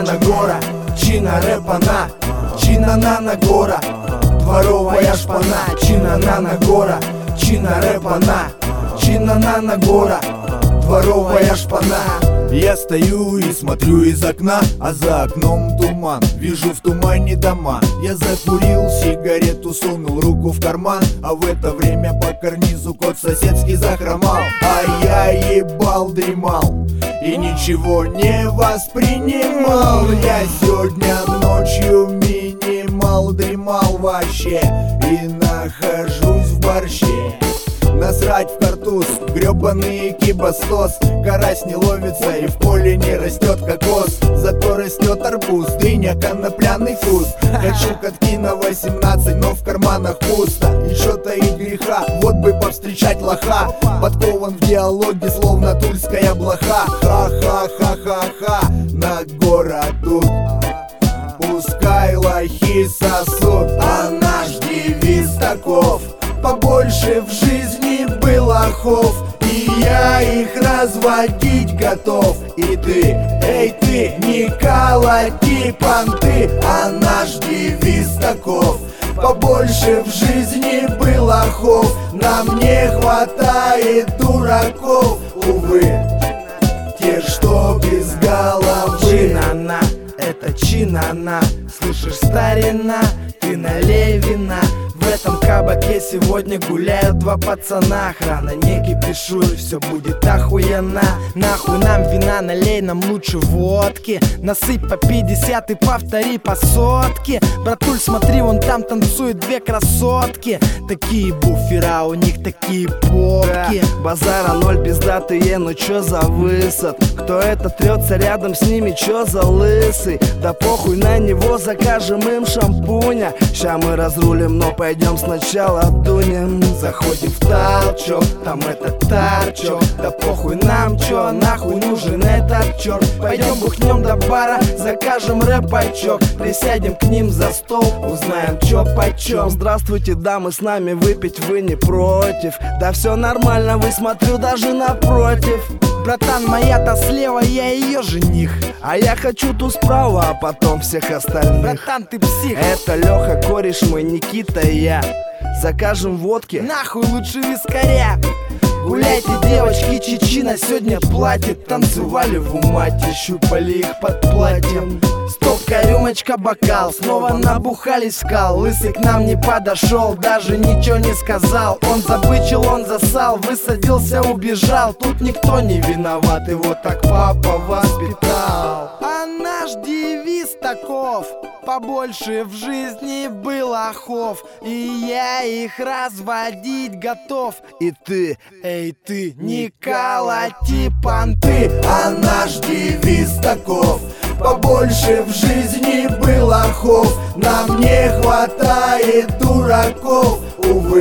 на гора, чина рэпана, чина на гора, дворовая шпана, чина на гора, чина рэпана, чина на гора, дворовая шпана. Я стою и смотрю из окна, а за окном туман. Вижу в тумане дома. Я закурил сигарету, сунул руку в карман, а в это время по карнизу кот соседский захромал. А я ебал, дремал и ничего не воспринимал. Я сегодня ночью минимал, дремал вообще и нахожусь в борще. Насрать в картуз, гребаный кибастос. Карась не ловится и в поле не растет кокос, зато растет арбуз, дыня, конопляный куст. Хочу катки на 18, но в карманах пусто. И шо таит греха, вот бы повстречать лоха. Подкован в диалоге, словно тульская блоха. Ха-ха-ха-ха-ха, на город тут пускай лохи сосут. А наш девиз таков: побольше в жизни было лохов, и я их разводить готов. И ты, эй ты, не колоти понты. А наш девиз таков: побольше в жизни было лохов, нам не хватает дураков. Увы, те, что без головы. Чинана, это чинана, слышишь, старина, ты налей вина. В этом кабаке сегодня гуляют два пацана. Охрана, не кипишуй, все будет охуенно. Нахуй нам вина, налей нам лучше водки. Насыпь по 50 и повтори по сотке. Братуль, смотри, вон там танцуют две красотки. Такие буфера, у них такие попки. Базара ноль, пиздатые, ну чё за высот? Кто это трется рядом с ними, чё за лысый? Да похуй на него, закажем им шампуня. Ща мы разрулим, но пойдем сначала дунем. Заходим в толчок, там этот торчок. Да похуй нам, чё нахуй нужен этот черт. Пойдем бухнем до бара, закажем рэпачок. Присядем к ним за стол, узнаем чё почем. Здравствуйте, дамы, с нами выпить вы не против? Да все нормально, вы, смотрю, даже напротив. Братан, моя-то слева, я ее жених. А я хочу ту справа, а потом всех остальных. Братан, ты псих. Это Леха, кореш мой, Никита и я. Закажем водки, нахуй лучше вискаря. Гуляйте, девочки, чечина сегодня платит. Танцевали в умате, щупали их под платьем. Стопка, рюмочка, бокал, снова набухались в кал. Лысый к нам не подошел, даже ничего не сказал. Он забычил, он засал, высадился, убежал. Тут никто не виноват, его так папа воспитал. А наш девиз таков: побольше в жизни было лохов, и я их разводить готов. И ты, эй ты, не колоти понты. А наш девиз таков: побольше в жизни было лохов, нам не хватает дураков. Увы,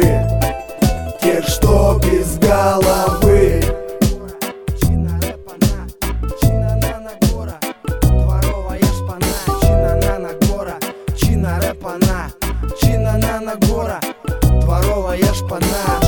тех, что без головы. Чина рэпана, чина на гора, дворовая шпана. Чина на гора, чина рэпана, чина на гора, дворовая шпана.